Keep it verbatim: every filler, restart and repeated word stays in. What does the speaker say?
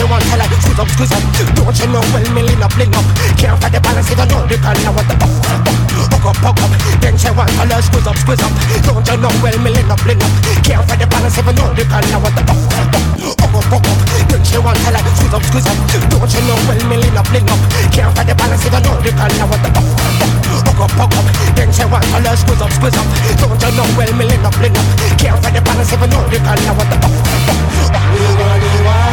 she want to like squeeze up, squeeze up. Don't you know well me lean up, lean up. Can't find the balance, it don't know the girl now what the fuck. Hook up, hook up. Then she want to like squeeze up, squeeze up. Don't you know well me lean up, lean up. Can't find the balance, it don't know the girl now what the fuck. Hook up, hook up. Then she want to like squeeze up, squeeze up. Don't you know well me lean up, lean up. Can't find the balance, it don't know the girl now what the fuck. Hook up, hook up. Then she want to like squeeze up, squeeze up. Don't you know well me lean up, lean up. Can't find the balance, it don't know the girl now what the fuck.